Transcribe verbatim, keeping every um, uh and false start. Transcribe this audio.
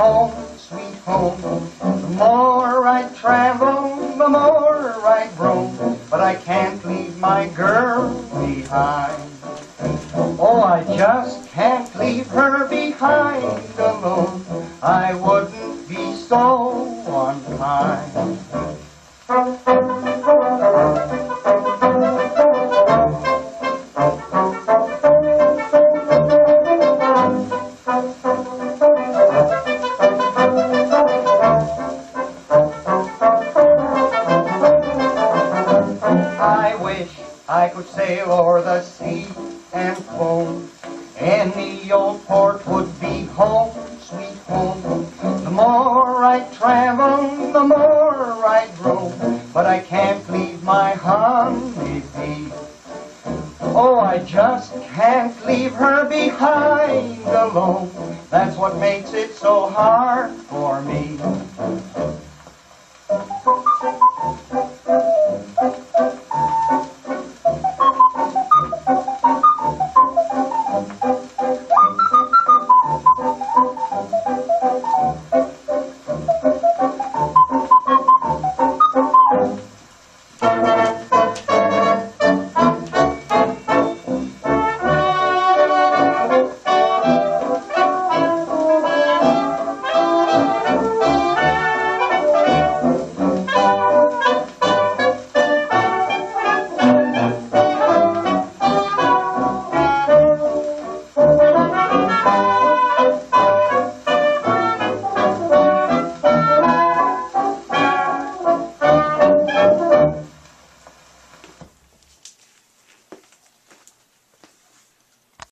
home, sweet home. The more I travel, the more I roam, but I can't leave my girl behind. Oh, I just can't leave her behind alone. I wouldn't be so unkind. I wish I could sail o'er the sea and foam. Any old port would be home, sweet home. The more I travel, the more I roam, but I can't leave my honey bee. Oh, I just can't leave her behind alone. That's what makes it so hard for me.